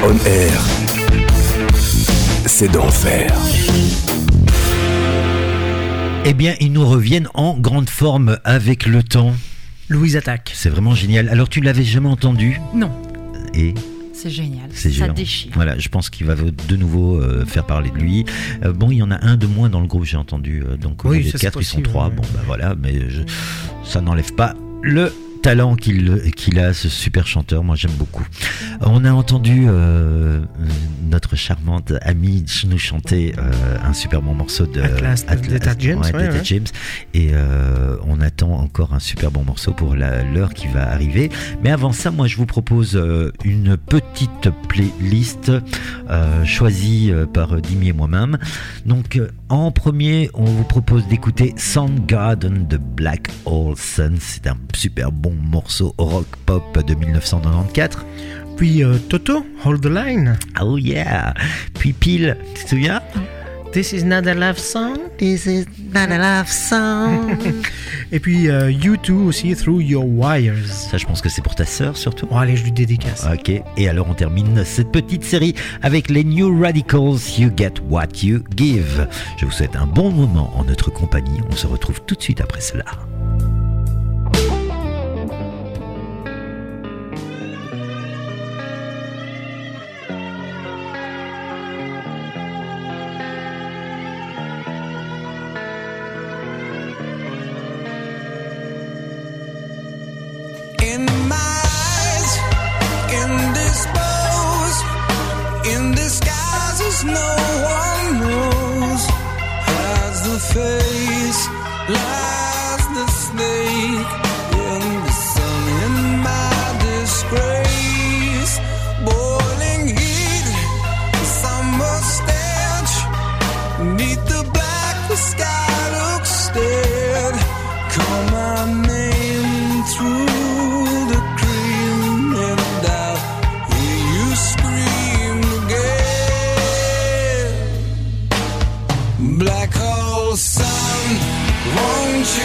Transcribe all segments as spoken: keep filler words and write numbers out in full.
On Air, c'est d'enfer. Eh bien, ils nous reviennent en grande forme avec le temps. Louise attaque. C'est vraiment génial. Alors, tu l'avais jamais entendu ? Non. Et c'est génial. C'est ça géant. déchire. Voilà, je pense qu'il va de nouveau euh, faire parler de lui. Euh, bon, il y en a un de moins dans le groupe, j'ai entendu. Euh, donc, au oui, lieu d'être quatre, ils sont trois. Ouais. Bon, bah voilà, mais je, ça n'enlève pas le talent qu'il, qu'il a, ce super chanteur. Moi, j'aime beaucoup. On a entendu euh, notre charmante amie nous chanter euh, un super bon morceau de Atlas, Atlas d'Etta James, ouais, ouais, d'Etta ouais. James. Et euh, on attend encore un super bon morceau pour la, l'heure qui va arriver. Mais avant ça, moi, je vous propose euh, une petite playlist euh, choisie euh, par Dimi et moi-même. Donc, euh, en premier, on vous propose d'écouter Soundgarden de Black Hole Sun. C'est un super bon morceau rock pop de dix-neuf cent quatre-vingt-quatorze. Puis euh, Toto, Hold the Line. Oh yeah. Puis Pile, tu te souviens? This is not a love song. This is not a love song. Et puis euh, U deux aussi, Through Your Wires. Ça, je pense que c'est pour ta sœur surtout. Bon, allez, je lui dédicace. Ok, et alors on termine cette petite série avec les New Radicals, You Get What You Give. Je vous souhaite un bon moment en notre compagnie. On se retrouve tout de suite après cela. No one knows. Has the face, lies the snake in the sun. In my disgrace, boiling heat, summer stench. Neath the black, the sky looks dead. Call my name through the cream, and I'll hear you scream again. Black hole sun, won't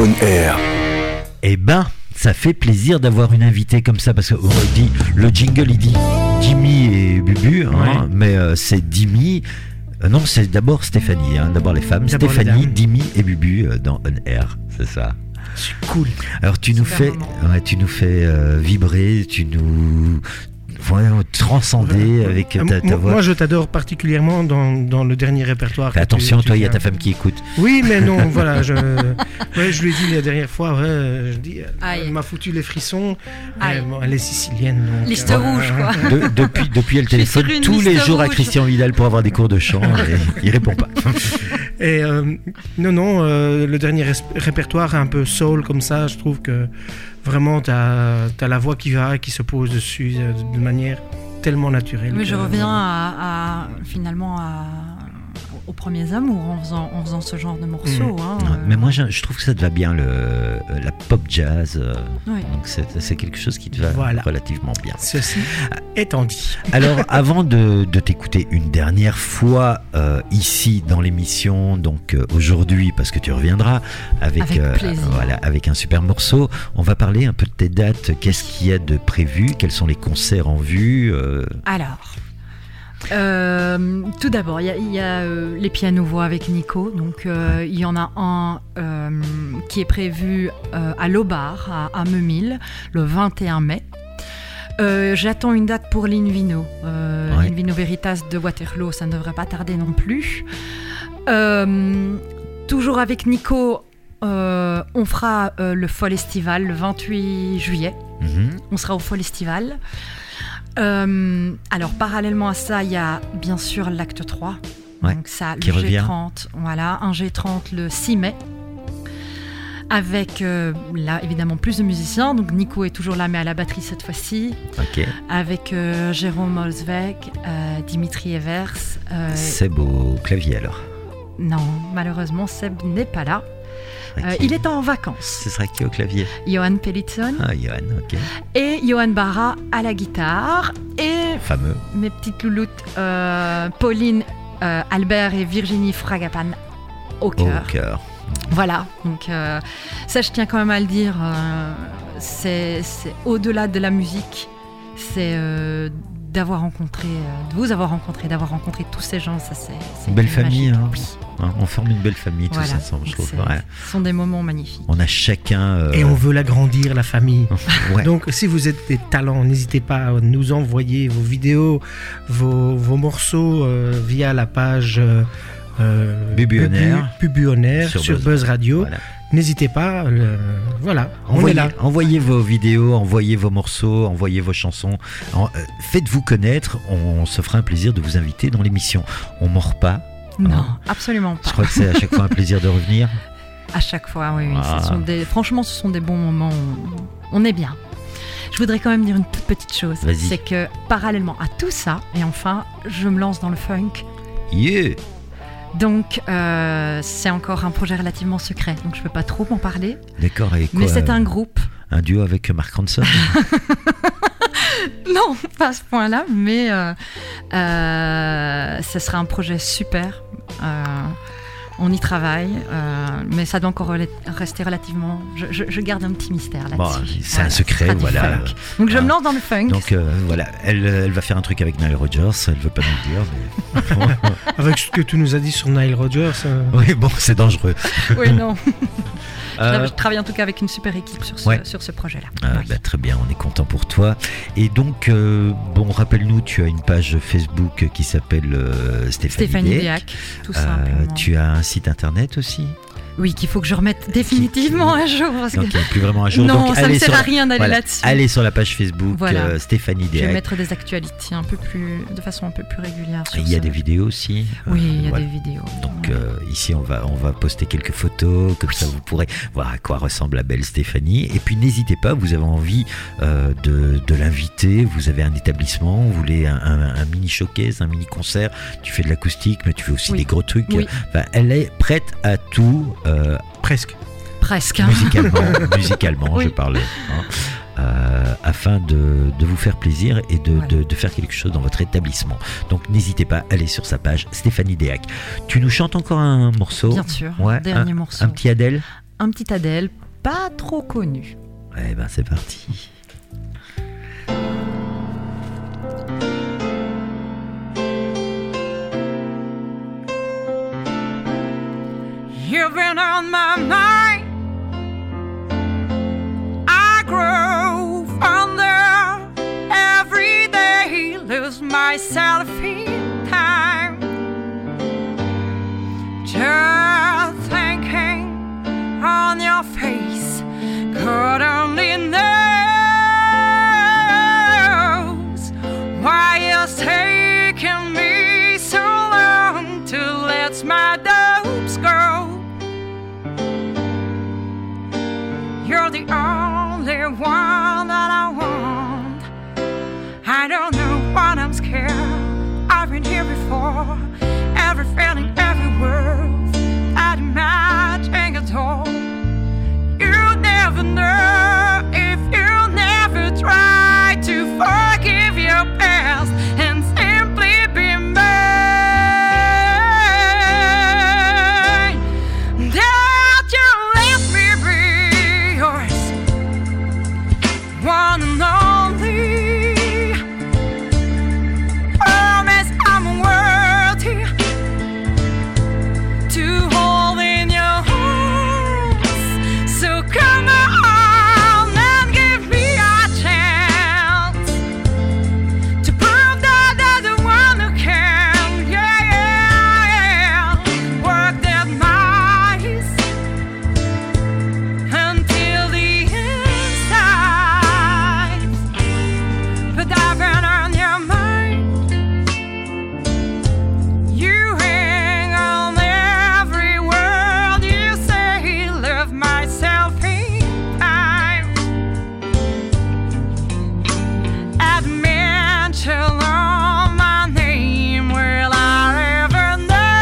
On Air. Eh ben, ça fait plaisir d'avoir une invitée comme ça parce que on dit, le jingle il dit Dimmy et Bubu, hein, Ouais. mais euh, c'est Dimmy. euh, non, c'est d'abord Stéphanie, hein, d'abord les femmes. D'abord les Stéphanie, dames. Dimmy et Bubu euh, dans On Air, c'est ça. C'est cool. Alors tu nous Super fais, moment. ouais, tu nous fais euh, vibrer, tu nous ouais, transcender avec ta, ta moi, voix. moi, je t'adore particulièrement dans, dans le dernier répertoire. Fais que tu- attention, tu toi, il y a viens. ta femme qui écoute. Oui, mais non, voilà, je, ouais, je lui ai dit la dernière fois, ouais, je dis, Aïe. elle m'a foutu les frissons. Aïe. Elle, bon, elle est sicilienne. Donc, Liste euh, rouge, quoi. De- depuis, depuis, elle Je suis téléphone sur une tous les liste jours à rouge. Christian Vidal pour avoir des cours de chant et il répond pas. Et euh, non, non, euh, le dernier res- répertoire un peu soul comme ça, je trouve que vraiment t'as as la voix qui va, qui se pose dessus euh, de manière tellement naturelle. Mais que- je reviens à, à- finalement à, aux premiers amours en faisant, en faisant ce genre de morceaux. hein, Ouais, euh, mais moi, je, je trouve que ça te va bien, le, la pop jazz. euh, oui. Donc, c'est c'est quelque chose qui te va Voilà. relativement bien. Ceci étant dit. Alors, avant de, de t'écouter une dernière fois euh, ici dans l'émission, donc euh, aujourd'hui, parce que tu reviendras avec, Avec plaisir. voilà, avec un super morceau, on va parler un peu de tes dates. Qu'est-ce qu'il y a de prévu? Quels sont les concerts en vue? euh, Alors, euh, tout d'abord, il y a, il y a, euh, les pianos-voix avec Nico. Donc, euh, il y en a un euh, qui est prévu euh, à Lobar, à, à Meumil, le vingt et un mai. Euh, J'attends une date pour l'Invino. Euh, Ouais. L'Invino Veritas de Waterloo, ça ne devrait pas tarder non plus. Euh, toujours avec Nico, euh, on fera euh, le Fall Estival le vingt-huit juillet. mhm. On sera au Fall Estival. Euh, alors, parallèlement à ça, il y a bien sûr l'acte trois. Ouais, Donc ça, qui le revient. G trente. Voilà, un G trente le six mai. Avec, euh, là, évidemment, plus de musiciens. Donc, Nico est toujours là, mais à la batterie cette fois-ci. Ok. Avec euh, Jérôme Holzweg, euh, Dimitri Evers. euh, Seb au clavier alors. non, malheureusement, Seb n'est pas là. Ok. Euh, il est en vacances. Ce sera qui au clavier? Johan Pellitson Ah, Johan, ok. et Johan Barra à la guitare. Et Fameux. mes petites louloutes, euh, Pauline, euh, Albert et Virginie Fragapan au Au cœur. cœur. Voilà, donc euh, ça je tiens quand même à le dire, euh, c'est c'est au-delà de la musique, c'est euh, d'avoir rencontré, euh, de vous avoir rencontré, d'avoir rencontré tous ces gens, ça c'est c'est Une belle magique. famille, hein. Oui, Hein, on forme une belle famille tous voilà. ensemble, je Donc, trouve. c'est- Ouais. Ce sont des moments magnifiques. On a chacun. euh, Et on veut l'agrandir, la famille. ouais. Donc, si vous êtes des talents, n'hésitez pas à nous envoyer vos vidéos, vos, vos morceaux euh, via la page euh, euh, Bubu On Bubu- Air. Bubu On Air Sur sur, Buzz. Buzz Radio. Voilà. N'hésitez pas, le- voilà, on Envoyez, est là. envoyez vos vidéos, envoyez vos morceaux, envoyez vos chansons. En- euh, Faites-vous connaître. On se fera un plaisir de vous inviter dans l'émission. On mord pas. Non, absolument Je pas. crois que c'est à chaque fois un plaisir de revenir. À chaque fois, oui, oui. Ah. Ce sont des, franchement, ce sont des bons moments. On, on est bien. Je voudrais quand même dire une toute petite chose. Vas-y. C'est que parallèlement à tout ça, et enfin, je me lance dans le funk. Yeah. Donc, euh, c'est encore un projet relativement secret. Donc, je ne peux pas trop m'en parler. D'accord. Et quoi, mais c'est un euh, groupe. un duo avec Mark Ronson. Non, pas à ce point-là. Mais euh, euh, ce sera un projet super. Euh, on y travaille. euh, mais ça doit encore rela- rester relativement... Je, je- je garde un petit mystère là-dessus. Bon, c'est un Voilà, secret, ce sera du voilà. funk. Donc, je Ah. me lance dans le funk. Donc euh, voilà, elle, elle va faire un truc avec Nile Rodgers. Elle veut pas nous le dire. Mais... Avec ce que tu nous as dit sur Nile Rodgers. euh, oui, bon, c'est dangereux. Oui, non. Euh, Je travaille en tout cas avec une super équipe sur ce, Ouais. sur ce projet-là. Ah, Oui. bah, très bien, on est content pour toi. Et donc, euh, bon, rappelle-nous, tu as une page Facebook qui s'appelle euh, Stéphanie, Stéphanie Deck. Déac, tout Euh, simplement. tu as un site internet aussi? Oui, qu'il faut que je remette définitivement à jour. Parce que... Donc, il n'est plus vraiment à jour. Non, Donc, ça ne allez sert sur à la- rien d'aller voilà, là-dessus. Allez sur la page Facebook Voilà. euh, Stéphanie Je vais Deac. mettre des actualités un peu plus, de façon un peu plus régulière. Sur Il y a ce- des vidéos aussi. Oui, Euh, il y a voilà. des vidéos. Donc Ouais. euh, ici on va on va poster quelques photos comme ça vous pourrez voir à quoi ressemble la belle Stéphanie et puis n'hésitez pas, vous avez envie euh, de, de l'inviter, vous avez un établissement, vous voulez un, un- un mini showcase, un mini concert, tu fais de l'acoustique mais tu fais aussi Oui. des gros trucs. Oui. Enfin, elle est prête à tout euh, presque. Presque. hein. musicalement, musicalement Oui. je parle. hein. Euh, afin de, de vous faire plaisir et de, Voilà. de, de faire quelque chose dans votre établissement. Donc n'hésitez pas, allez sur sa page Stéphanie Deac. Tu nous chantes encore un morceau? Bien sûr. Ouais, Dernier un, morceau. un petit Adèle. un petit Adèle, pas trop connu. Eh ben c'est parti. You've been on my mind. I grow fonder every day, lose myself in time. Just thinking on your face, God only knows why it's taking me so long to let my doubts go. You're the only one that I want. I don't know what I'm scared. I've been here before. Every feeling, every word, I'd imagine it all. You never know if you never try to forgive your past and simply be mine. That you let me be yours, one and only. Promise I'm worthy to hold in your arms. So come on and give me a chance to prove that I'm the one who can, yeah, yeah, work that nice until the inside. But I've been on your mind. You hang on every word you say. Love myself in time. I'd mention all my name. Will I ever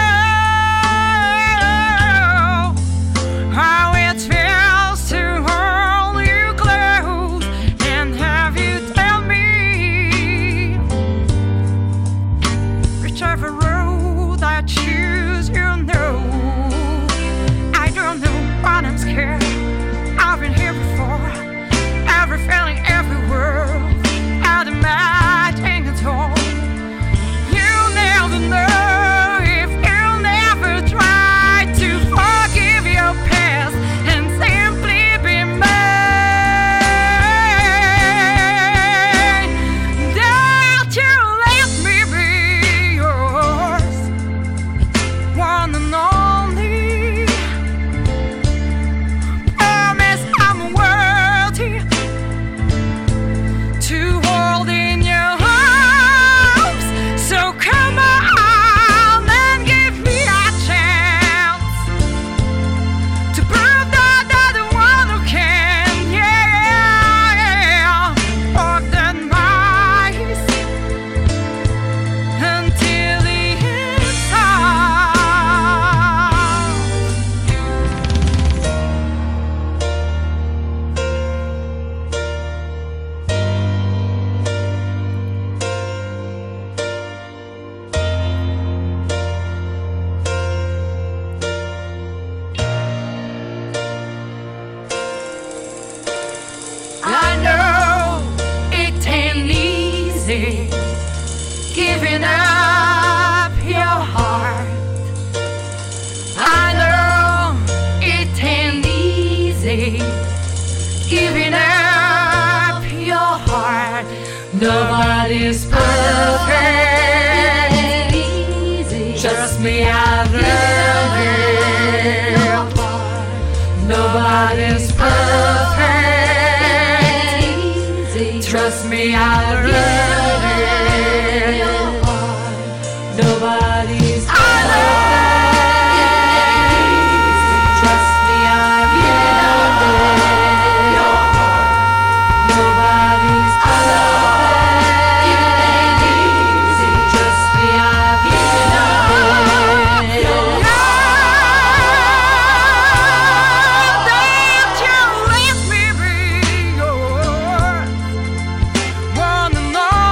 know how it feels to hold you close and have you tell me whichever road I choose, you know I don't know what I'm scared. I've been here before. Every feeling, every word, I'd imagine it all. You never know if you never try to forgive your past and simply be mine. That you let me be yours, one and only. Promise I'm worthy to hold in your arms. So come on and give me a chance to prove that I'm the one who can, yeah, walk that nice until the I know it ain't easy giving up your heart. I know it ain't easy giving up your heart. Nobody's perfect. Trust me, I've learned it. Nobody's perfect. Trust me, I've learned it. Nobody's perfect. Trust me, I've learned it. Nobody's perfect. Trust me, I've learned it. That you let me be yours, one and all.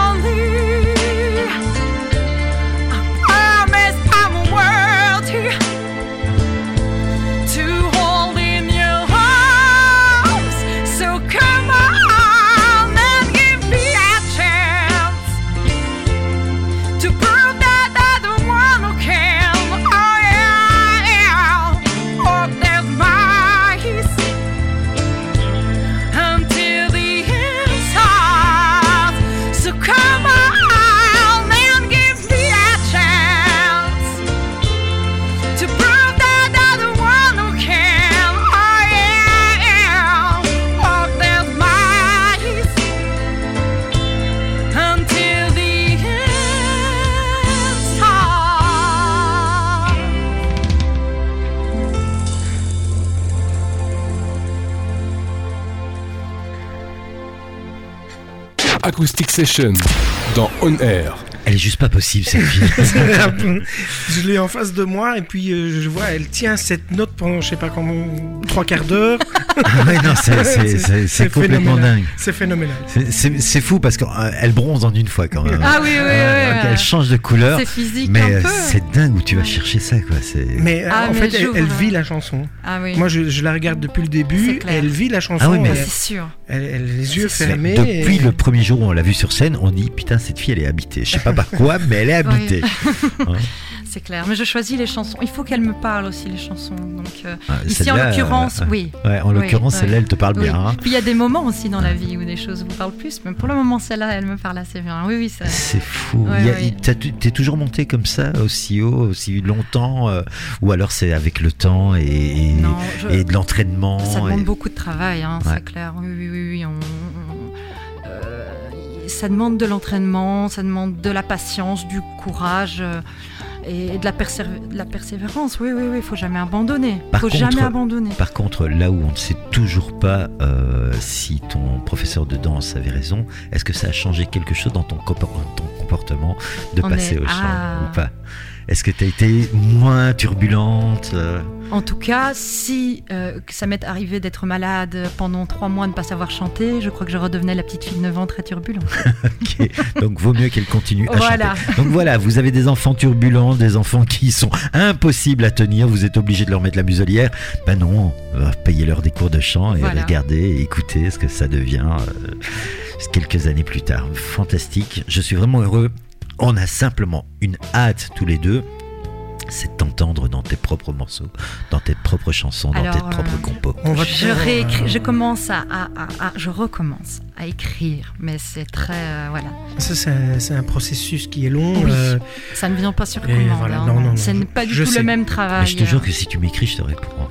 Acoustic Session dans On Air. Elle est juste pas possible cette fille. Je l'ai en face de moi et puis euh, je vois, elle tient cette note pendant je sais pas comment, trois quarts d'heure. Ah ouais, non, c'est, c'est, c'est, c'est complètement phénoménal. dingue. C'est phénoménal. C'est, c'est, c'est fou parce qu'elle bronze en une fois quand même. Ah oui, oui, oui. Euh, oui, Elle ouais. change de couleur. C'est physique Mais un euh, peu. c'est dingue où tu vas chercher ça quoi. C'est... Mais euh, Ah, en mais fait, elle, j'ouvre. elle vit la chanson. Ah oui. Moi, je, je la regarde depuis le C'est début. clair. Elle vit la chanson. Ah oui, mais- elle, C'est sûr. elle, elle a les yeux C'est fermés. Depuis et- le premier jour où on l'a vue sur scène, on dit putain cette fille elle est habitée. Je sais pas par quoi, mais elle est habitée. Hein. C'est clair. Mais je choisis les chansons. Il faut qu'elles me parlent aussi, les chansons. Donc, euh, Ah, ici, en celle-là, l'occurrence, euh, oui. Ouais, en Oui, l'occurrence oui. celle-là elle te parle Oui. bien. Hein. Puis il y a des moments aussi dans la vie où des choses vous parlent plus. Mais pour le moment, celle-là, elle me parle assez bien. Oui, oui, ça. C'est fou. Ouais, Il y a- ouais. il- t'as- T'es toujours monté comme ça, aussi haut, aussi longtemps, euh, ou alors c'est avec le temps et, et, Non, je- et de l'entraînement. Ça demande et- beaucoup de travail, hein, Ouais. c'est clair. Oui, oui, oui. oui, on- on- euh, ça demande de l'entraînement, ça demande de la patience, du courage euh, et de la, persév- de la persévérance. Oui, oui, oui. Il faut jamais abandonner. Il Par faut contre- jamais abandonner. Par contre, là où on ne sait toujours pas euh, si ton professeur de danse avait raison, est-ce que ça a changé quelque chose dans ton, compor- ton comportement de On passer est- au chant Ah. ou pas? Est-ce que tu as été moins turbulente euh, En tout cas, si euh, que ça m'est arrivé d'être malade pendant trois mois, de ne pas savoir chanter, je crois que je redevenais la petite fille de neuf ans très turbulente. Ok. Donc vaut mieux qu'elle continue à Voilà. chanter. Donc voilà, vous avez des enfants turbulents, des enfants qui sont impossibles à tenir, vous êtes obligé de leur mettre la muselière. Ben non, euh, payez-leur des cours de chant et Voilà. regardez et écoutez ce que ça devient euh, quelques années plus tard. Fantastique, je suis vraiment heureux. On a simplement une hâte tous les deux, c'est de t'entendre dans tes propres morceaux, dans tes propres chansons, dans Alors, tes propres euh, compos. On va te Je faire, réécris, euh, je commence à, à- à- à- je recommence à écrire, mais c'est très, euh, voilà, Ça, c'est un, c'est un processus qui est long. Oui. euh, ça ne vient pas sur Et commande. voilà, hein, non, non, non, Ce je- n'est pas du je tout sais. le même Mais travail. je te jure euh, que si tu m'écris, je te réponds.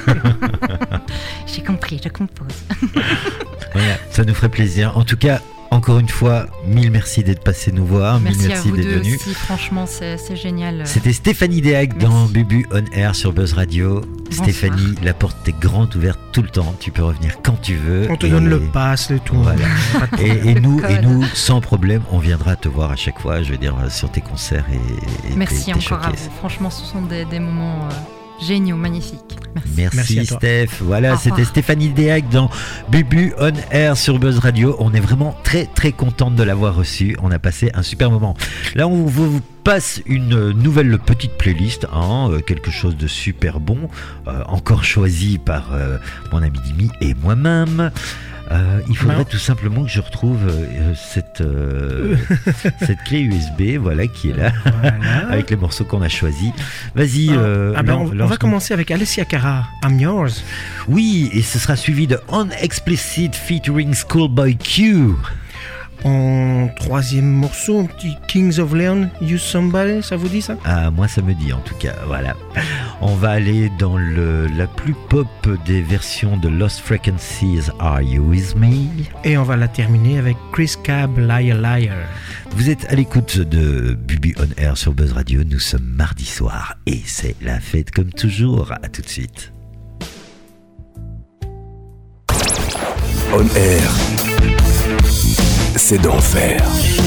J'ai compris, je compose. Voilà, ça nous ferait plaisir. En tout cas, encore une fois, mille merci d'être passé nous voir, Merci, mille à merci vous d'être deux venu. aussi, franchement, c'est c'est génial. C'était Stéphanie Déac Merci. dans Bubu On Air sur Buzz Radio. Bonsoir. Stéphanie, la porte est grande ouverte tout le temps. Tu peux revenir quand tu veux. on te Et- donne le pass, le tout. Voilà. Pas de problème. Et, et nous, Le et code. nous, sans problème, on viendra te voir à chaque fois, je veux dire, sur tes concerts et, et Merci tes, tes encore à showcases. vous. Franchement, ce sont des, des moments euh, géniaux, magnifiques. Merci. Merci, Merci à toi. Steph. Voilà, Au c'était revoir. Stéphanie Déac dans Bubu On Air sur Buzz Radio. On est vraiment très très contente de l'avoir reçue. On a passé un super moment. Là, on vous vous passe une nouvelle petite playlist, hein, euh, quelque chose de super bon, euh, encore choisi par euh, mon ami Dimi et moi-même. Euh, il faudrait Non. tout simplement que je retrouve euh, cette, euh, cette clé U S B, voilà, qui est là, Voilà. avec les morceaux qu'on a choisis. Vas-y. Ah, euh, ah ben, lan- on, on va lance-nous. commencer avec Alessia Cara, I'm Yours. Oui, et ce sera suivi de On Explicit featuring Schoolboy Q. En troisième morceau, un petit Kings of Leon, Use Somebody, ça vous dit ça? Ah, moi ça me dit en tout cas, voilà. On va aller dans le, la plus pop des versions de Lost Frequencies, Are You With Me? Et on va la terminer avec Chris Cab, Liar Liar. Vous êtes à l'écoute de Bubu On Air sur Buzz Radio, nous sommes mardi soir et c'est la fête comme toujours, à tout de suite. On Air, c'est d'enfer.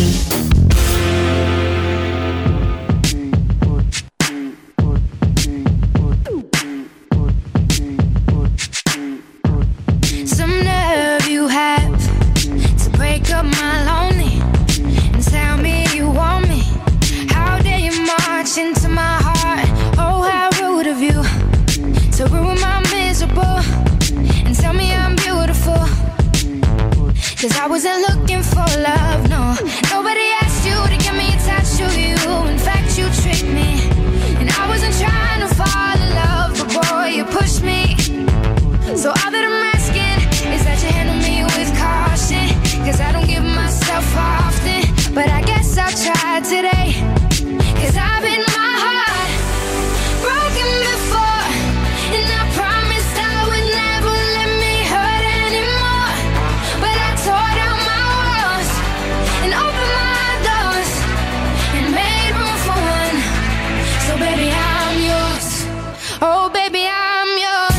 Some nerve you have to break up my lonely and tell me you want me. How dare you march into my heart? Oh, how rude of you to ruin my miserable and tell me I'm beautiful. Cause I wasn't looking for love, no. Nobody asked you to get me attached to you. In fact, you tricked me. And I wasn't trying to fall in love, but boy, you pushed me. So all that I'm asking is that you handle me with caution. Cause I don't give myself often, but I guess I'll try today. Cause I've been my heart broken before, and I promised I would never let me hurt anymore. But I tore down my walls and opened my doors and made room for one. So baby, I'm yours. Oh baby, I'm yours.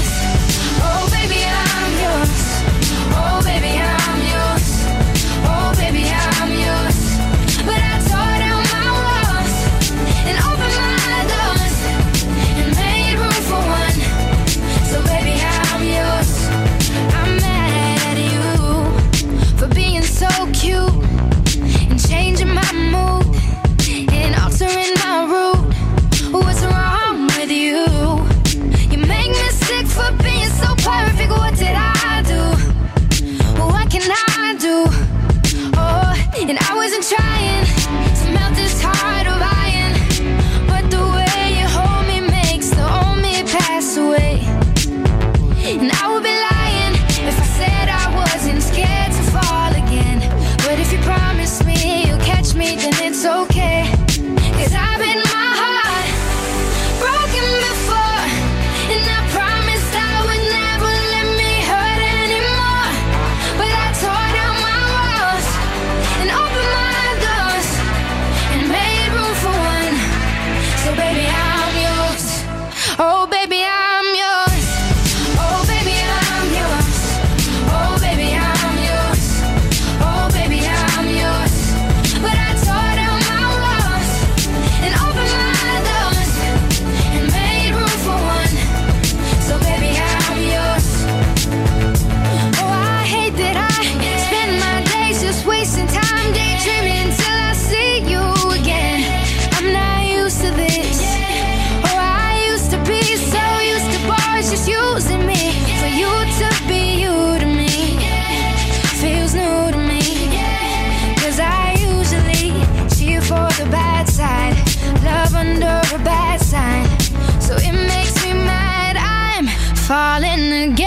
been trying to melt this heart of iron, but the way you hold me makes the old me pass away. And I would be lying if I said I wasn't scared to fall again. But if you promise me you'll catch me, then it's okay. Cause I've been my heart broken before, and I promised I would never let me hurt anymore. But I tore down my walls and opened my doors and made room for one. So baby, I'm yours. Oh baby, I'm yours. Oh baby, I'm yours. Oh baby, I'm yours. Oh baby, I'm yours. But I tore down my walls and opened my doors and made room for one. So baby, I'm yours. Oh, I hate that I spend my days just wasting time daydreaming till I see you again. I'm not used to this. Oh, I used to be so used to boys just using me. For you to be you to me feels new to me. Cause I usually cheer for the bad side, love under a bad sign. So it makes me mad, I'm falling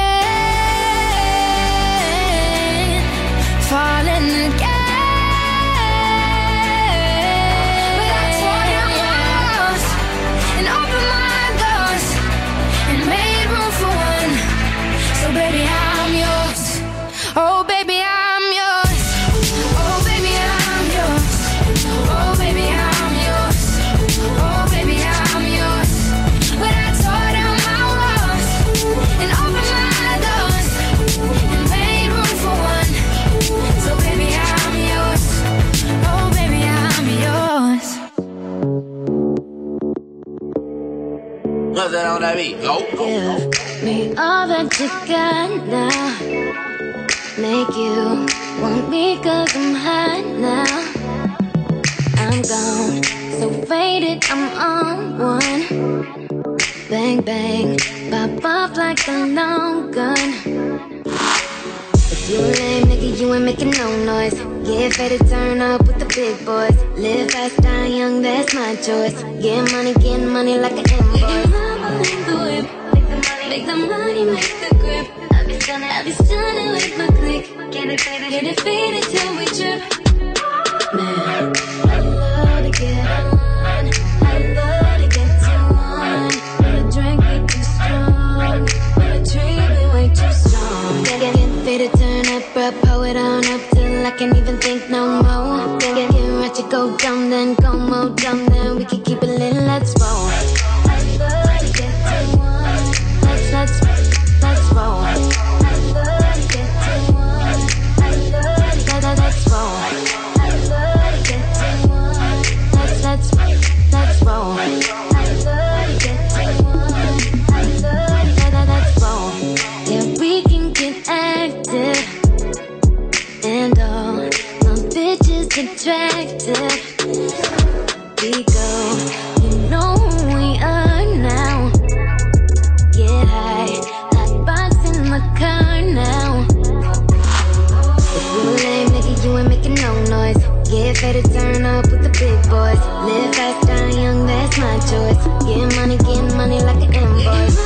again, falling again. But I tore down walls and opened my doors and made room for one. So baby, I'm yours. Oh baby, I'm yours. Oh baby, I'm yours. Oh baby, I'm yours. Oh baby, I'm yours. But I tore down my walls and opened my doors and made room for one. So baby, I'm yours. Oh baby, I'm yours. What's that on that beat? Go. Give me all that you got now. Make you want me cause I'm hot now. I'm gone, so faded, I'm on one. Bang bang, pop off like a long gun. If you a lame nigga, you ain't making no noise. Get ready to turn up with the big boys. Live fast, die young, that's my choice. Get money, get money like an invoice. Make the money, make the grip. I be stunning, I be stunning with my click. Get it faded, get it faded till we trip. Man, I love to get on, I love to get to one. When the drink be too strong, when the tree be way too strong. Get, get, get faded, turn up, bro, pull it on up till I can't even think no more. Get, get, get ratchet, go dumb, then go more dumb, then we can keep it lit, let's roll. I love to get to one. Let's, let's, let's roll. I love to get to one. I love to get, let's roll. I love to get to one. Let's, let's, let's roll. I love to get to one. I love to get, let's roll. Yeah, we can get active, and all my bitches attractive. We go, you know who we are now. Get high, hot box in my car now. If you a lame nigga, you ain't making no noise. Get ready to turn up with the big boys. Live fast, die young, that's my choice. Get money, get money like an invoice.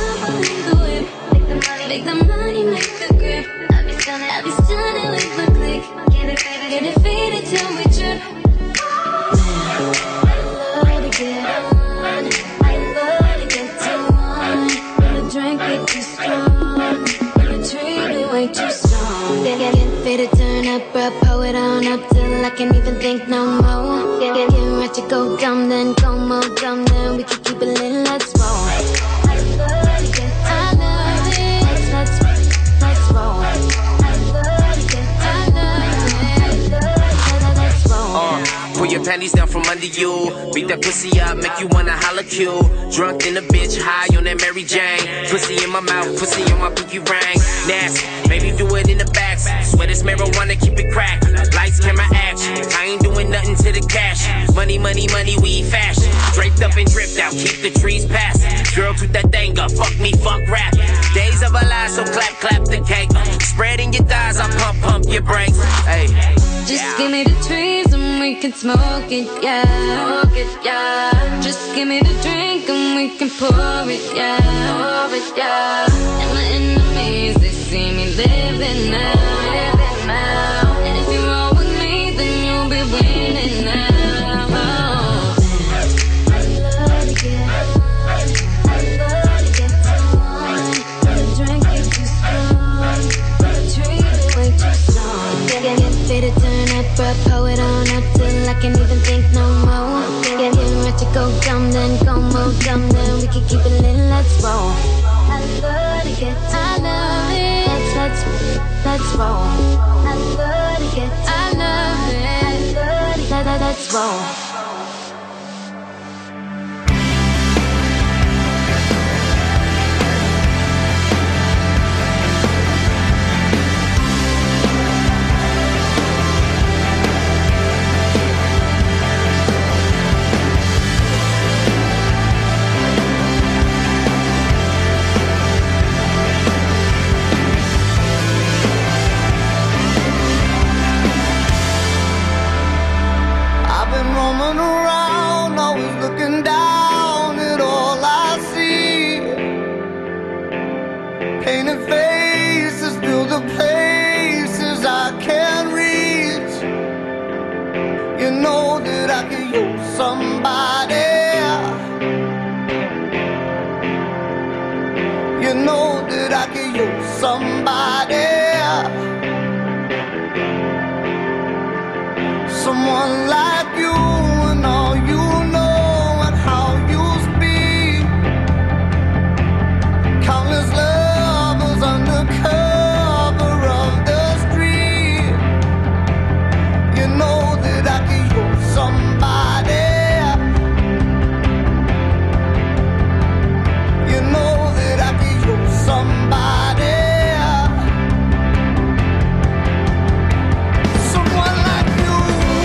Make the money, make the grip. I be stunning, I be stunning with my click. Get it faded, get it faded till we trip. Man, I love to get on, I love to get to one. When the drink be too strong, when the tree be way too strong. Get, get, get faded, turn up, bro, pull it on up till I can't even think no more. Get, get, get ratchet, go dumb, then go more dumb, then we can keep it lit, let's roll. I love to get, I love it. Let's, let's, let's roll. I love to get, I love it. Let's roll. Uh, pull your panties down from under you. Beat that pussy up, make you wanna holla cue. Drunk in a bitch, high on that Mary Jane. Pussy in my mouth, pussy on my pinky ring. Nasty, maybe do it in the back. Swear this marijuana, keep it cracked. Lights, camera, action. I ain't doing nothing to the cash. Money, money, money, we fashion. Draped up and dripped out, keep the trees passing. Girl, toot that thing up, fuck me, fuck rap. Days of a lie, so clap, clap the cake. Spreading your thighs, I pump, pump your brakes. Hey, just give me the trees and we can can smoke it, yeah. Smoke it, yeah. Just give me the drink and we can pour it, yeah. Pour it, yeah. And my enemies, they see me living now, living now. And if you roll with me, then you'll be winning now. Oh. I love to get high, I love to get too high. The drink is too strong, the treat is way too strong. Get, get, get faded, turn up, a poet on up till I can't even think no more. Get, get ready to go dumb, then go more dumb, then we can keep it lit, let's roll. I love to get too I love it. Let's, let's, let's roll. I love to get too I love it. I love to get, let, let's roll. Roaming around, always looking down at all I see. Painted faces fill the places I can't reach. You know that I could use somebody. You know that I could use somebody. Someone like you and all you know and how you speak. Countless lovers under cover of the street. You know that I could use somebody. You know that I could use somebody. Someone like you.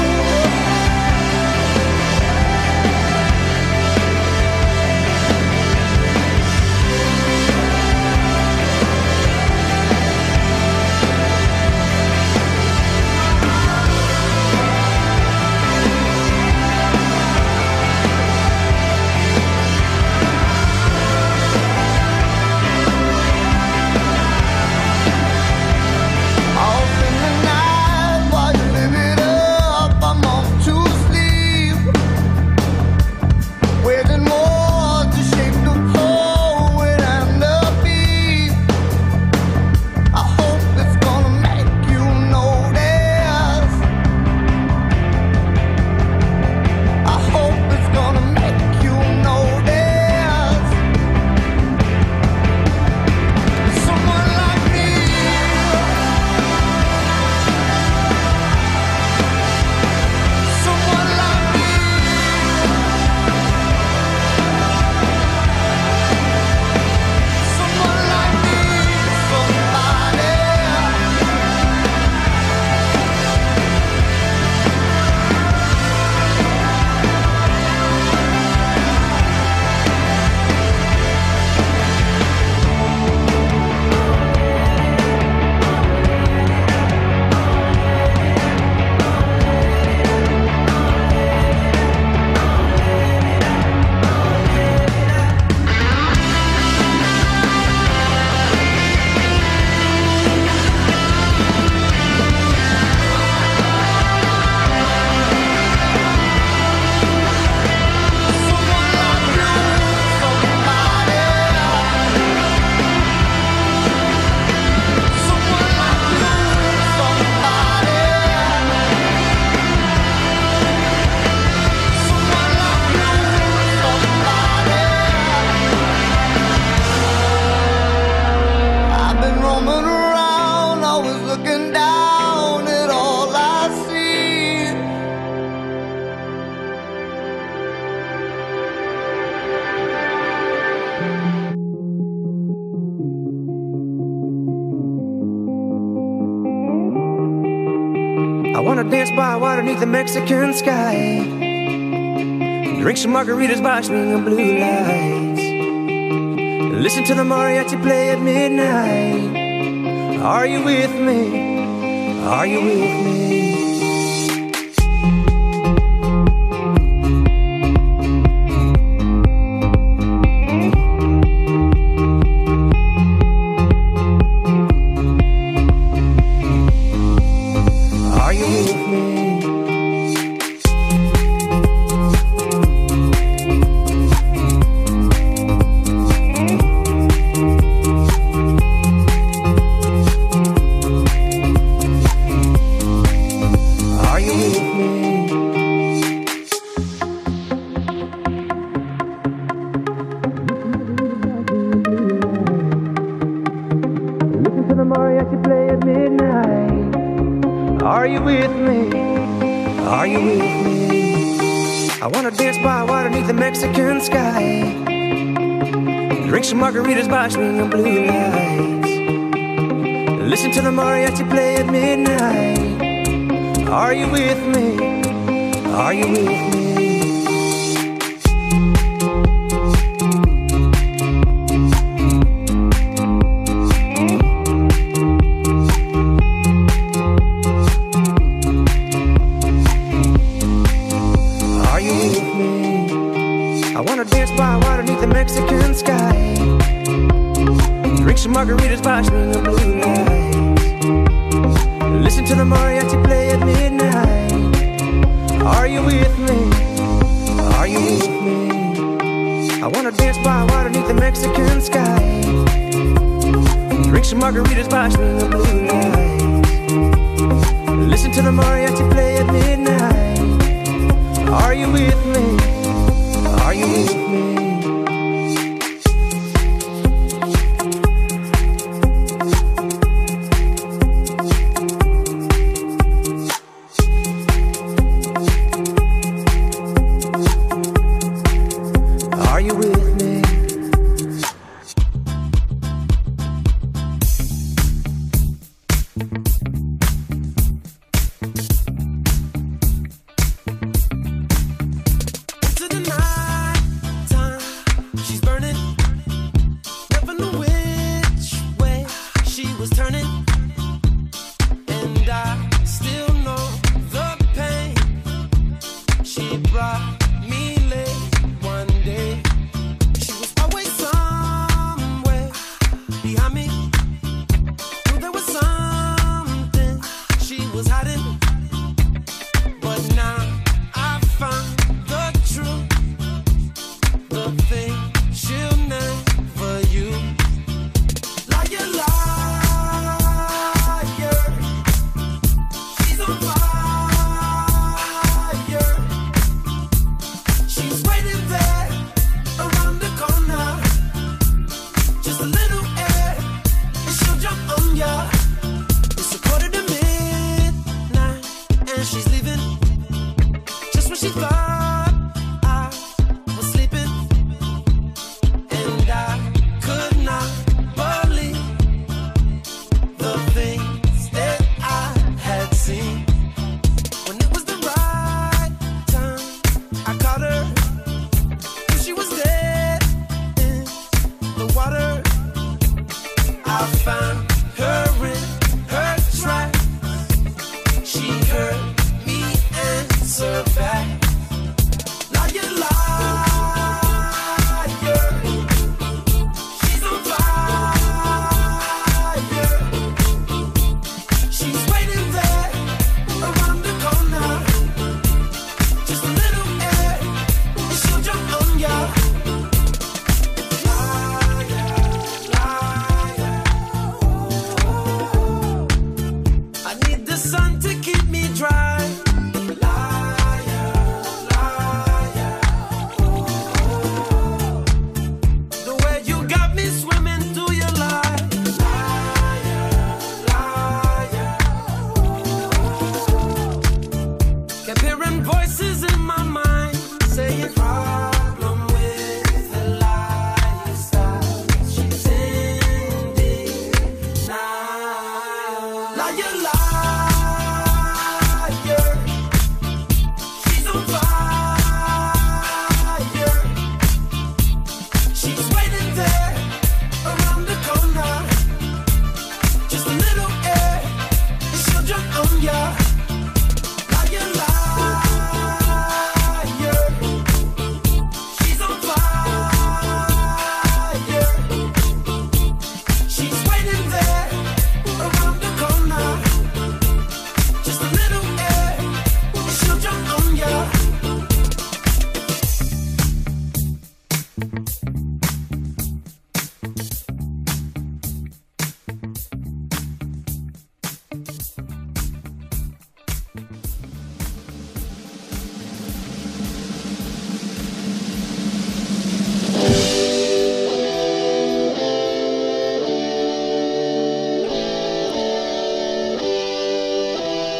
I wanna dance by water beneath the Mexican sky, drink some margaritas by swinging blue lights, listen to the mariachi play at midnight. Are you with me? Are you with me? Are you with me? Are you with me? I wanna dance by water beneath the Mexican sky. Drink some margaritas by swinging blue lights. Listen to the mariachi play at midnight. Are you with me? Are you with me? Mexican sky. Drink some margaritas by swinging blue lights. Listen to the mariachi play at midnight. Are you with me? Are you with me? I wanna dance by water beneath the Mexican sky. Drink some margaritas by swinging blue lights. Listen to the mariachi play at midnight. Are you with me? Are you with me?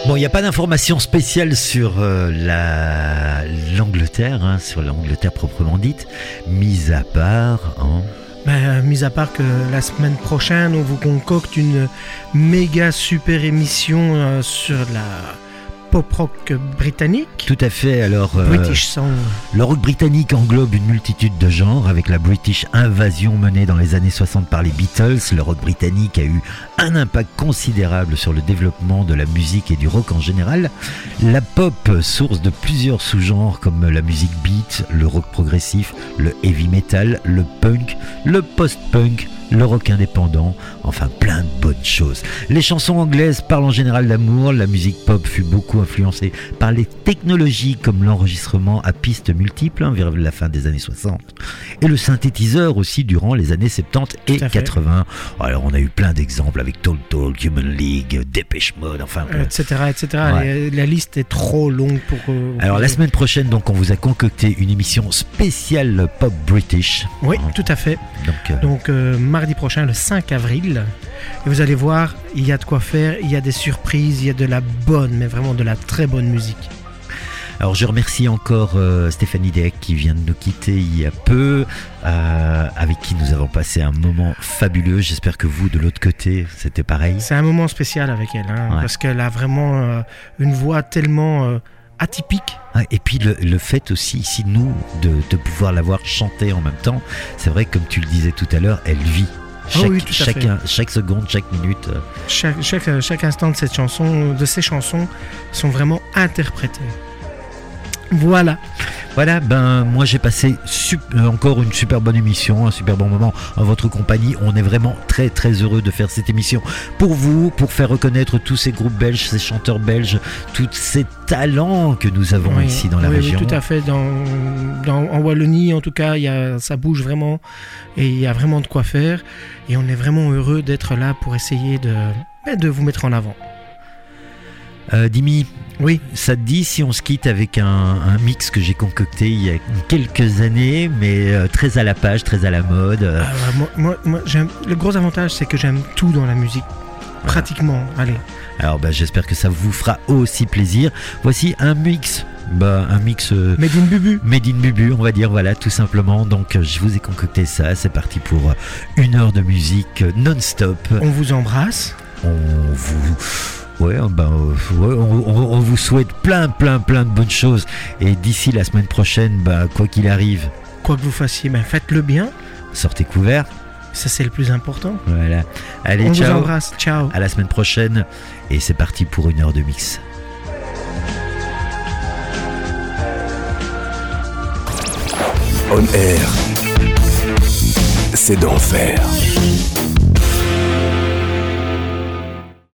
Bon, il n'y a pas d'informations spéciales sur euh, la l'Angleterre, hein, sur l'Angleterre proprement dite, mis à part... Hein, Ben, mis à part que la semaine prochaine, on vous concocte une méga super émission euh, sur la pop rock britannique. tout à fait, alors... euh, British Song. Le rock britannique englobe une multitude de genres, avec la British Invasion menée dans les années soixante par les Beatles. Le rock britannique a eu un impact considérable sur le développement de la musique et du rock en général. La pop, source de plusieurs sous-genres comme la musique beat, le rock progressif, le heavy metal, le punk, le post-punk, le rock indépendant, enfin plein de bonnes choses. Les chansons anglaises parlent en général d'amour, la musique pop fut beaucoup influencée par les technologies comme l'enregistrement à pistes multiples hein, vers la fin des années soixante et le synthétiseur aussi durant les années soixante-dix et quatre-vingts. Alors on a eu plein d'exemples avec Talk Talk, Human League, Depeche Mode, enfin... Euh, etc. etc. Ouais. La, la liste est trop longue pour... Euh, Alors la semaine prochaine, donc, on vous a concocté une émission spéciale pop british. Oui, Hein. tout à fait. Donc, euh, Donc euh, mardi prochain, le cinq avril, et vous allez voir, il y a de quoi faire, il y a des surprises, il y a de la bonne, mais vraiment de la très bonne musique. Alors je remercie encore euh, Stéphanie Deck qui vient de nous quitter il y a peu, euh, avec qui nous avons passé un moment fabuleux. J'espère que vous, de l'autre côté, c'était pareil. C'est un moment spécial avec elle, hein, Ouais. parce qu'elle a vraiment euh, une voix tellement euh, atypique. Ouais, et puis le, le fait aussi ici, nous, de, de pouvoir la voir chanter en même temps, c'est vrai que comme tu le disais tout à l'heure, elle vit. Ah Chaque, oui, tout à chacun, chaque seconde, chaque minute. euh, Chaque, chaque, chaque instant de cette chanson, de ces chansons, sont vraiment interprétées. Voilà. Voilà, ben moi j'ai passé sup- euh, encore une super bonne émission, un super bon moment en votre compagnie. On est vraiment très très heureux de faire cette émission pour vous, pour faire reconnaître tous ces groupes belges, ces chanteurs belges, tous ces talents que nous avons Oui, ici dans la oui, région. Oui, tout à fait. Dans, dans, en Wallonie, en tout cas, il y a, ça bouge vraiment et il y a vraiment de quoi faire. Et on est vraiment heureux d'être là pour essayer de, de vous mettre en avant. Euh, Dimi, Oui. ça te dit si on se quitte avec un, un mix que j'ai concocté il y a quelques années, mais euh, très à la page, très à la mode. euh, Ah, moi, moi, moi, j'aime, le gros avantage, c'est que j'aime tout dans la musique. Pratiquement. Allez. Alors bah, j'espère que ça vous fera aussi plaisir. Voici un mix, bah, un mix euh, Made in Bubu. Made in Bubu, on va dire, voilà, tout simplement. Donc euh, je vous ai concocté ça, c'est parti pour euh, une heure de musique euh, non-stop. On vous embrasse. On vous... Ouais, ben, euh, ouais, on, on- on vous souhaite plein, plein, plein de bonnes choses. Et d'ici la semaine prochaine, bah, quoi qu'il arrive, Quoi que vous fassiez, ben, faites-le bien. sortez couverts. Ça, c'est le plus important. Voilà. Allez, On vous ciao. embrasse. Ciao. À la semaine prochaine. Et c'est parti pour une heure de mix. On Air, c'est d'enfer.